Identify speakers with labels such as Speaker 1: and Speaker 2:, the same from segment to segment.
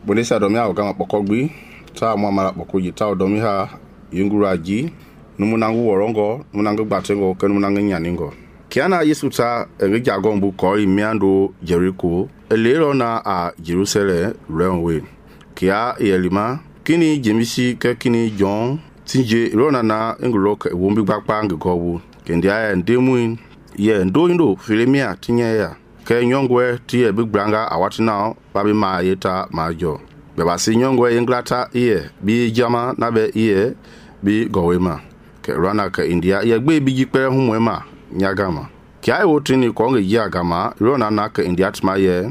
Speaker 1: bonesa domi ha ogama pokogbi ta mo amara pokoji ta domi ha yinguraji numunangu worongo numunangu batengo ke numunangu nyaningo kiana Yesu ta egejago mbu ko imiando Jericho elero na a Jerusalem runway kia yelima kini jemisi ke kini John tinje rona na ngulok wombi gbagba ngowu kendia endemuin ye ndoindo filemia tinye ya ke nyongwe tie bigbranga awatina babi ma yeta majo beba si nyongwe yenglata iye bi jama na be iye bi gowema ke rana ke India ye gbe bi jipere humwema nyagama kia wotini ko nge yagama rona na ke India tma ye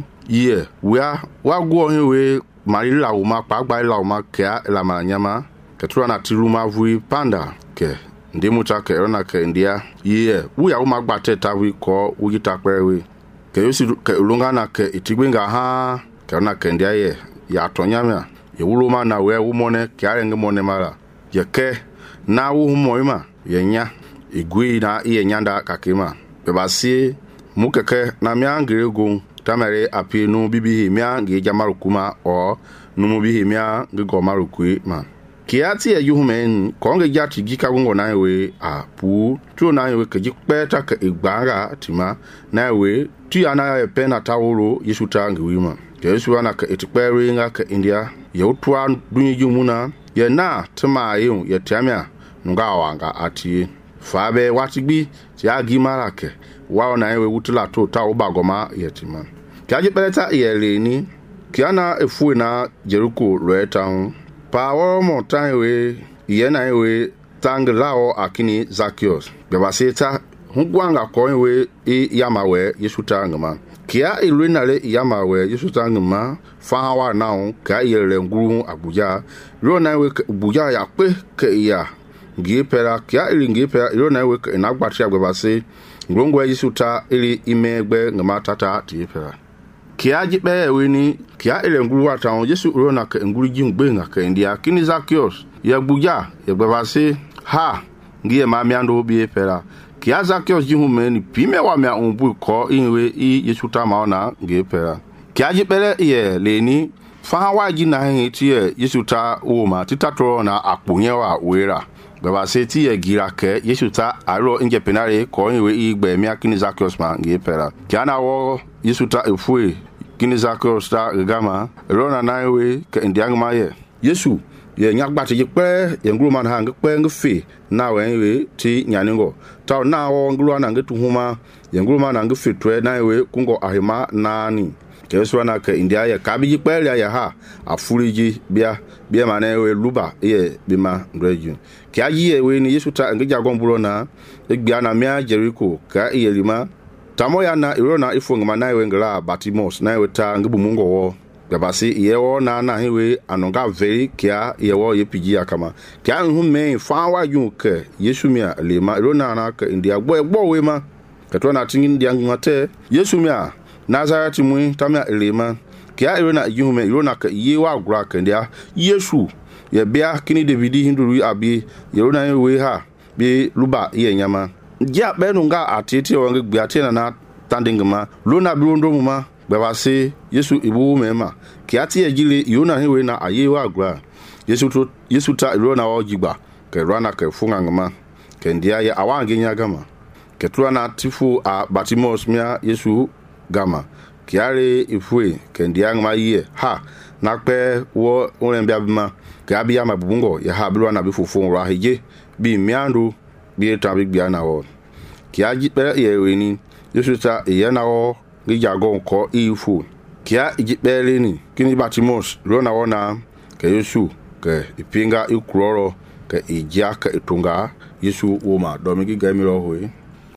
Speaker 1: wa gwo hiwe marila uma pagba ila uma kia la manyama ke trana tiruma vui panda ke ndimuta ke rona ke India ya uma gbate tawi ko ujita kwewe ke yosi ke ulungana ke itigwenga ha ke rona ke India ya tonyama ye wuluma na we umone ke arenge mone mara ye ke na wu humoima ye nya igwi na iye nyanda kakima bebasi mukeke na miangire gun tamere api no bibi mia nge jamarukuma o numu bibi mia nge gomarukui ma kiati e yuhumen konge jati gika gungo na we apu tu na we ke jipeta ke igbara tima na we tu yana e pena taworo Yesuta nge wima ke Yesu ana ke itipere nga ke India ye utwa dunyi jumuna ye na tama ye ye tiamia nga wanga ati fabe watigbi ti agimara ke wa na we wutula to ta obagoma yetima kiaje peleta yele ni kiana efu na Jericho loeta pa wo mo tanwe ye na we tanglao akini Zacchaeus beba seta hugwanga ko we yamawe Yesuta ngama kia ilwinale yamawe Yesuta ngama fa wa na ka yele nguru Abuja ro na we Abuja ya pe ke ya ngipera kia ili ngipera ro na we na gbati agbeba se ngongwe Yesuta ili imegbe ngama tata tipera kia jipe weni kia ile nguru atan Yesu ro na ke nguru ji ngbe nga ke India kini Zacchaeus ya Abuja ya gbeba se ha ngie ma miando bi pera kia Zacchaeus ji humeni pime wa mia onbu ko inwe Yesuta ma ona ngipera kia jipele ye leni fa wa ji na hin ti Yesuta o ma titatro na aponye wa wera baba seti ye gira ke Yesuta aro nje penare ko inwe igbe mi akini Zacchaeus ma ngipera kiana wo Yesuta efue kini Zacchaeus ta gama rona na we ke ndiangma ye Yesu ye nyagbati jipe ye nguru man ha ngpe ngfe na we ti nyaningo ta na wo nguru na ngetu huma ye nguru man ngfe twe na we kungo ahima nani ke Yesu na ke India ye ka bi jipe ya ha afuriji bia mane we luba ye bima nreju ke ayi we ni Yesuta ngija gomburo na egbia na mia Jericho ka yelima tamoya na irona ifungma na we ngala Batimos na we ta ngibu mungo wo bebasi yewo na hiwe anonga veri kia yewo yepiji akama kia nhume fa wa yunke Yesumia lema irona na ka India gbo we ma ketwa na tingin India ngate Yesumia Nazareth mu tamia lema kia irona yume irona ka yewa agura ka India Yesu ye bia kini Davidi hinduru abi irona we ha bi luba ye nyama ja benunga atete wange gbiate na tandingma lona birondo muma bebase Yesu ibu mema kiati ejile yona hiwe na ayewa agura Yesuta irona ojigba ke rana ke funga ngama ke ndia ya awange nyagama ke tuana tifu a Batimos mia Yesu gama kiare ifue ke ndia ngama ye ha na pe wo onembia bima ke abia mabungo ya ha bilwa na bifufu ra hije bi miandu bi tabi bia na wo kiaji pe ye weni Yesuta ye na wo gijago ko ifu kia ijipele ni kini Batimos rona wona ke Yesu ke ipinga ikuroro ke ijia ke itunga Yesu woma domigi gamiro hoye